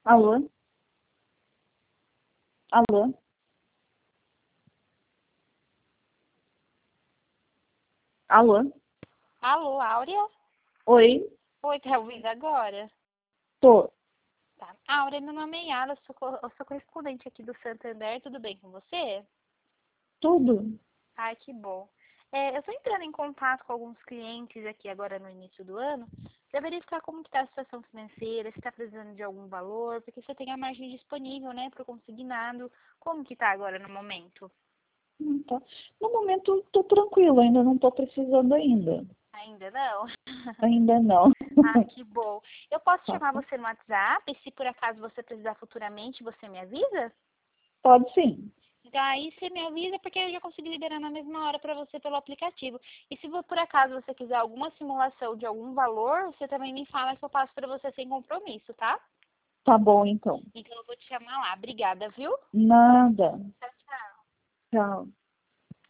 Alô? Alô? Alô? Alô, Áurea? Oi? Oi, tá ouvindo agora? Tô. Tá. Áurea, meu nome é Yara, eu sou correspondente aqui do Santander, tudo bem com você? Tudo? Ai, que bom. Eu estou entrando em contato com alguns clientes aqui agora no início do ano, para verificar como que está a situação financeira, se está precisando de algum valor, porque você tem a margem disponível, né, para o consignado. Como que está agora no momento? Tá. No momento, tô tranquila, ainda não tô precisando ainda. Ainda não? Ainda não. Ah, que bom. Eu posso Tá. chamar você no WhatsApp e se por acaso você precisar futuramente, você me avisa? Pode sim. Então aí você me avisa porque eu já consegui liberar na mesma hora para você pelo aplicativo. E se por acaso você quiser alguma simulação de algum valor, você também me fala que eu passo para você sem compromisso, tá? Tá bom, então. Então eu vou te chamar lá. Obrigada, viu? Nada. Tchau, tchau. Tchau.